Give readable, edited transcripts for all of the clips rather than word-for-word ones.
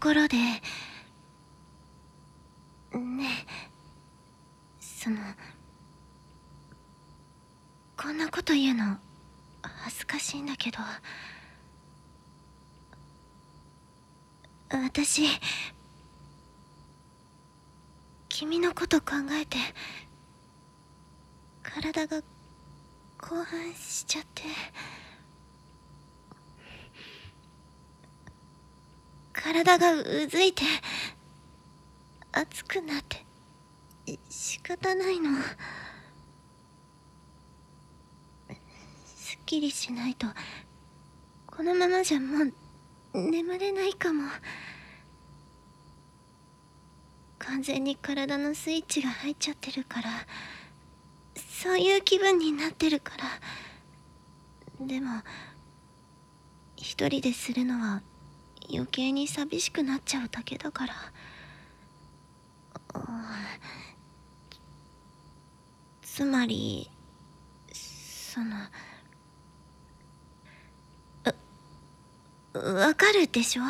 ころでねえ、こんなこと言うの恥ずかしいんだけど、私君のこと考えて体が興奮しちゃって、体がうずいて熱くなって仕方ないの。すっきりしないとこのままじゃもう眠れないかも。完全に体のスイッチが入っちゃってるから、そういう気分になってるから。でも一人でするのは余計に寂しくなっちゃうだけだから。つまりわかるでしょ？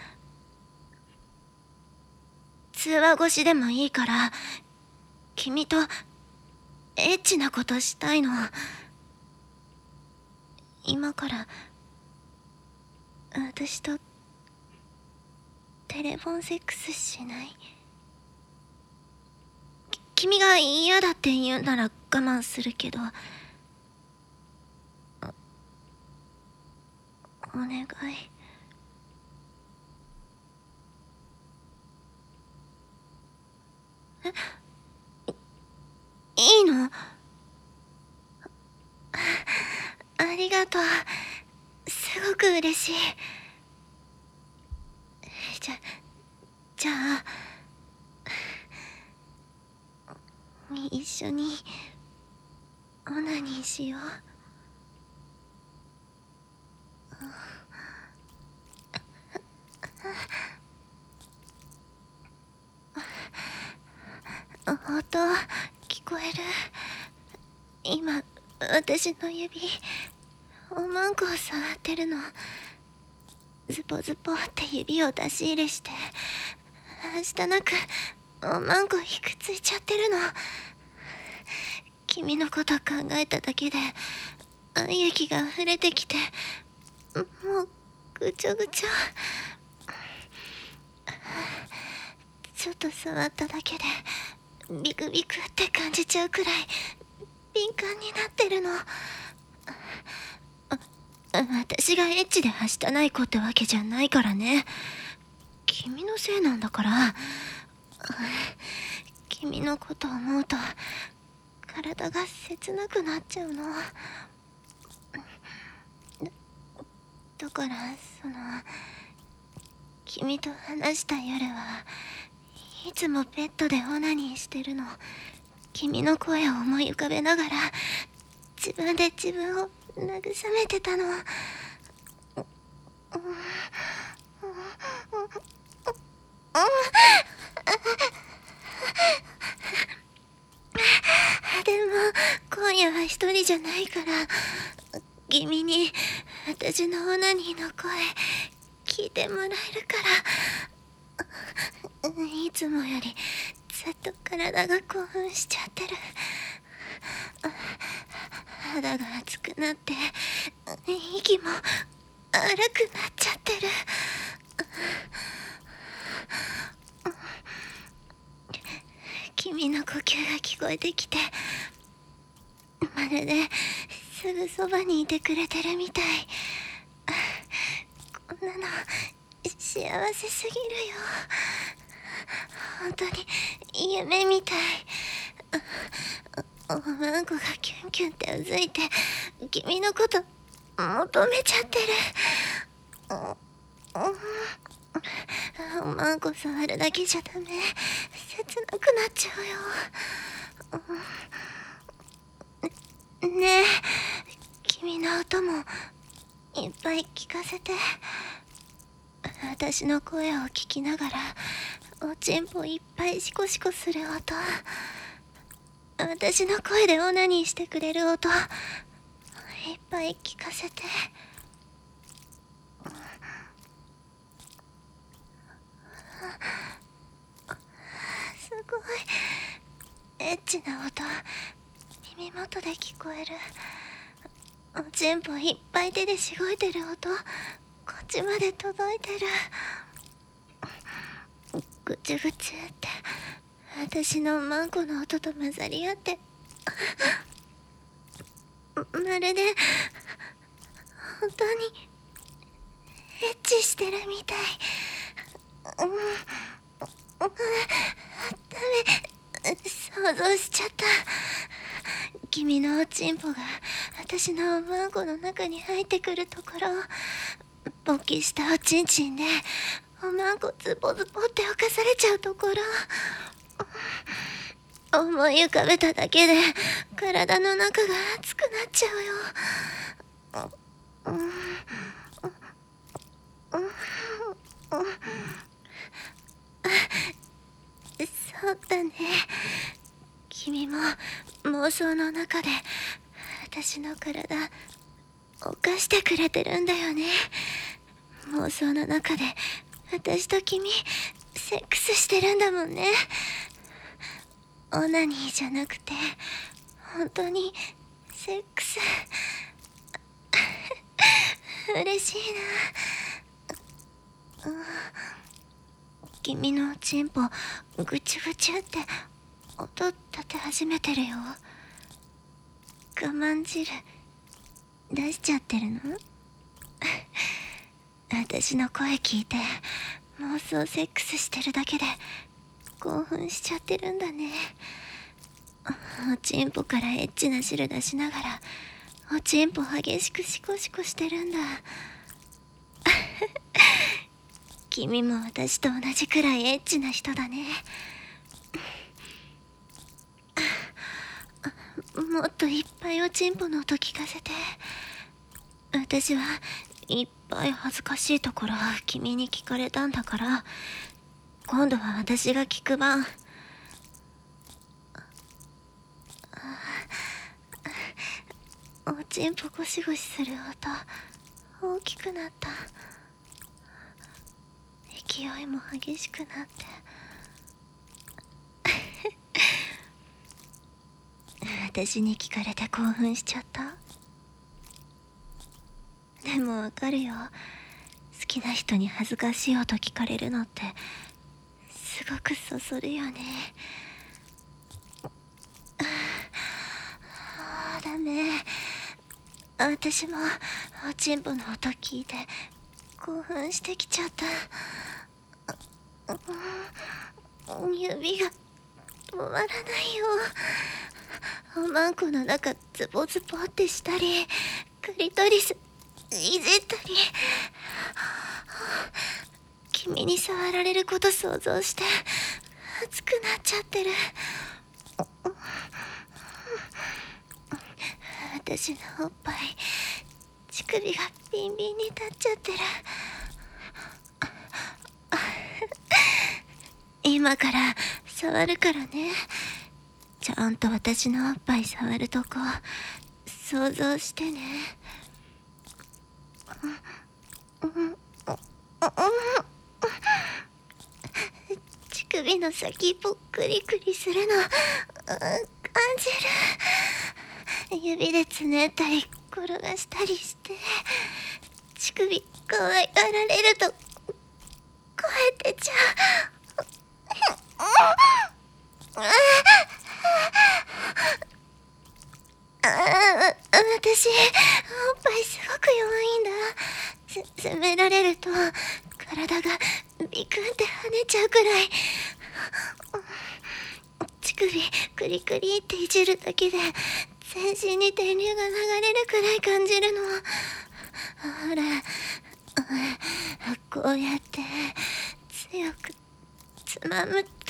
通話越しでもいいから君とエッチなことしたいの。今から私とテレフォンセックスしない？君が嫌だって言うなら我慢するけど、お願い。いいの？ありがとう。すごく嬉しい。じゃあ一緒にオナニーしよう。音聞こえる？今私の指おまんこを触ってるの。ズポズポって指を出し入れしてはしたなくおまんこひくついちゃってるの。君のこと考えただけで愛液が溢れてきて、もうぐちょぐちょ。ちょっと触っただけでビクビクって感じちゃうくらい敏感になってるの。私がエッチではしたない子ってわけじゃないからね。君のせいなんだから。君のこと思うと体が切なくなっちゃうの。だから君と話した夜はいつもベッドでオナニーしてるの。君の声を思い浮かべながら自分で自分を慰めてたの。でも今夜は一人じゃないから、君に私のオナニーの声聞いてもらえるから。いつもよりずっと体が興奮しちゃってる。肌が熱くなって息も荒くなっちゃってる。君の呼吸が聞こえてきて、まるですぐそばにいてくれてるみたい。こんなの幸せすぎるよ。本当に夢みたい。おまんこがキュンキュンってうずいて君のこと求めちゃってる。おまんこ触るだけじゃダメ。切なくなっちゃうよ。ねえ、君の音もいっぱい聞かせて。私の声を聞きながらおちんぽいっぱいシコシコする音、私の声でオナニーしてくれる音いっぱい聞かせて。 チな音耳元で聞こえる。おちんぽいっぱい手でしごいてる音こっちまで届いてる。ぐちゅぐちゅって私のマンコの音と混ざり合ってまるで本当にエッチしてるみたい。ダメ、想像しちゃった。君のおちんぽが私のマンコの中に入ってくるところ、勃起したおちんちんでおまんこズボズボって浮かされちゃうところ、思い浮かべただけで体の中が熱くなっちゃうよ。そうだね。君も妄想の中で私の体犯してくれてるんだよね。妄想の中で私と君セックスしてるんだもんね。オナニーじゃなくて本当にセックス嬉しいな。君のチンポぐちゅぐちゅって音立て始めてるよ。我慢汁出しちゃってるの？私の声聞いて妄想セックスしてるだけで興奮しちゃってるんだね。おちんぽからエッチな汁出しながらおちんぽ激しくシコシコしてるんだ。君も私と同じくらいエッチな人だね。もっといっぱいおちんぽの音聞かせて。私はいっぱい恥ずかしいところ君に聞かれたんだから、今度は私が聞く番。おちんぽゴシゴシする音大きくなった。勢いも激しくなって私に聞かれて興奮しちゃった。でもわかるよ。好きな人に恥ずかしい音聞かれるのってすごくそそるよね。ダメ。私もおちんぽの音聞いて興奮してきちゃった。指が止まらないよ。おまんこの中ズボズボってしたりクリトリスいじったり、君に触られること想像して熱くなっちゃってる。私のおっぱい乳首がビンビンに立っちゃってる。今から触るからね。ちゃんと私のおっぱい触るとこ想像してね。乳首の先ぽっくりくりするの感じる。指でつねったり転がしたりして乳首可愛がられると声出ちゃう。私おっぱいすごく弱いんだ。責められると体がビクンって跳ねちゃうくらい。乳首クリクリっていじるだけで全身に電流が流れるくらい感じるの。ほら、こうやって強くつまむと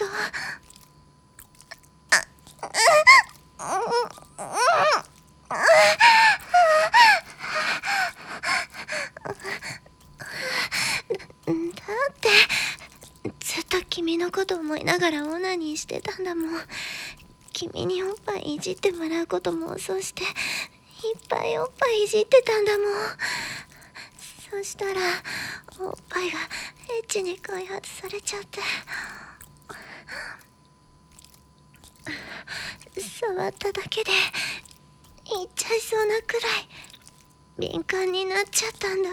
だってずっと君のこと思いながらオナニーしてたんだもん。君におっぱいいじってもらうこと妄想していっぱいおっぱいいじってたんだもん。そしたらおっぱいがエッチに開発されちゃって触っただけで言っちゃいそうなくらい敏感になっちゃったんだ。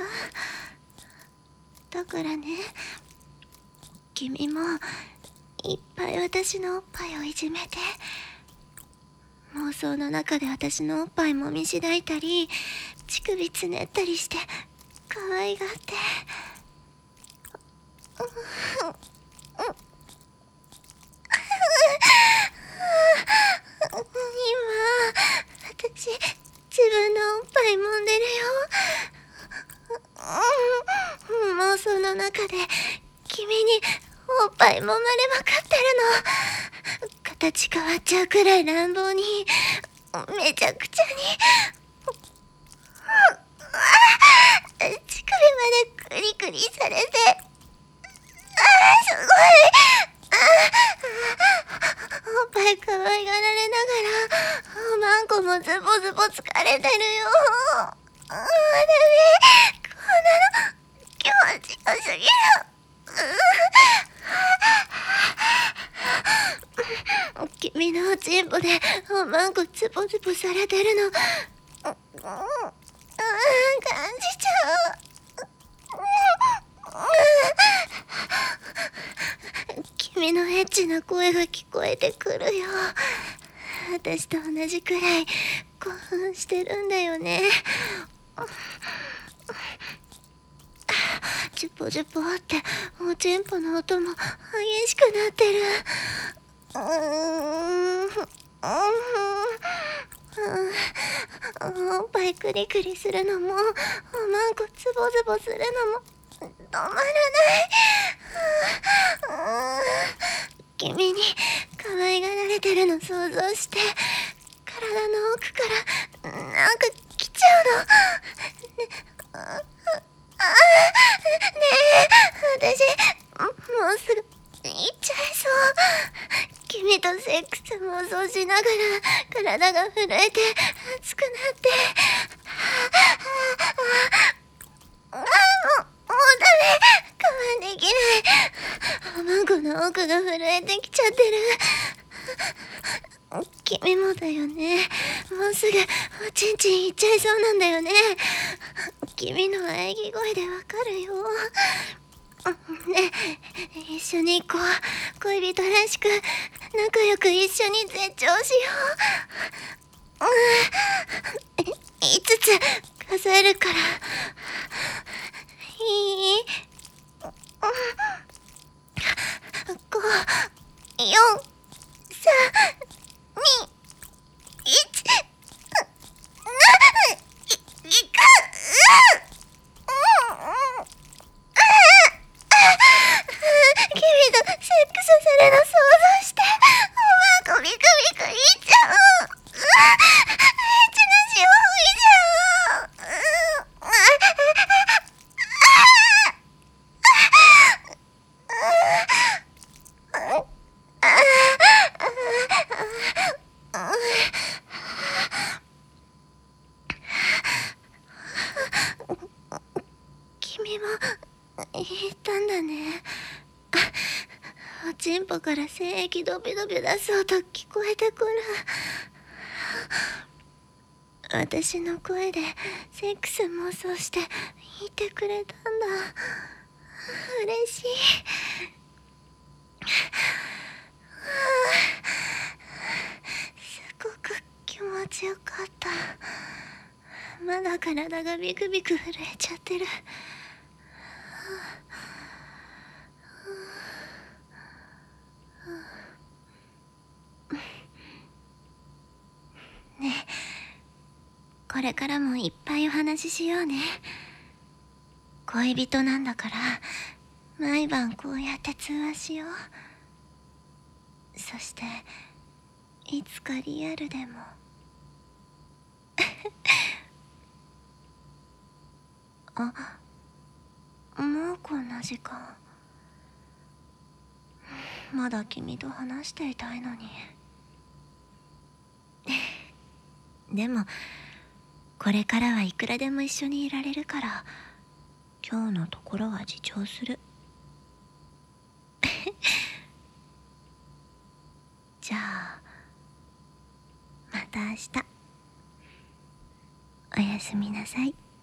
だからね、君もいっぱい私のおっぱいをいじめて、妄想の中で私のおっぱいもみしだいたり乳首つねったりして可愛がって、今私自分のおっぱい揉んでるよ。妄想の中で君におっぱい揉まれまかってるの。形変わっちゃうくらい乱暴に、めちゃくちゃに、乳首までクリクリされて、すごい、おっぱい可愛がられながらマンコもズボズボ疲れてるよ。ダメ、こんなの気持ちよすぎる。君のおちんぽでおまんこズボズボされてるの感じちゃう。君のエッチな声が聞こえてくるよ。私と同じくらい興奮してるんだよね。ジュポジュポっておちんぽの音も激しくなってる。おっぱいクリクリするのもおまんこズボズボするのも止まらない。君に可愛がられてるの想像して体の奥からなんか来ちゃうの。ねえ、私もうすぐ行っちゃいそう。君とセックス妄想しながら体が震えて熱くなって、もうダメ、我慢できない。おまんこの奥が震えてきちゃってる。君もだよね。もうすぐおちんちんいっちゃいそうなんだよね。君の喘ぎ声でわかるよ。ね、一緒に行こう。恋人らしく仲良く一緒に絶頂しよう。5つ数えるから。いい？5、4、3、2、1。いか君とセックスされるの想像しておまんこビクビクいっちゃう。エッチな潮吹いちゃう。君も言ったんだね。おちんぽから精液ドビドビ出す音聞こえてくる。私の声でセックス妄想して言ってくれたんだ。嬉しい。すごく気持ちよかった。まだ体がビクビク震えちゃってる。ねえ、これからもいっぱいお話ししようね。恋人なんだから毎晩こうやって通話しよう。そしていつかリアルでももうこんな時間。まだ君と話していたいのに。でもこれからはいくらでも一緒にいられるから今日のところは自重する。じゃあた明日。おやすみなさい。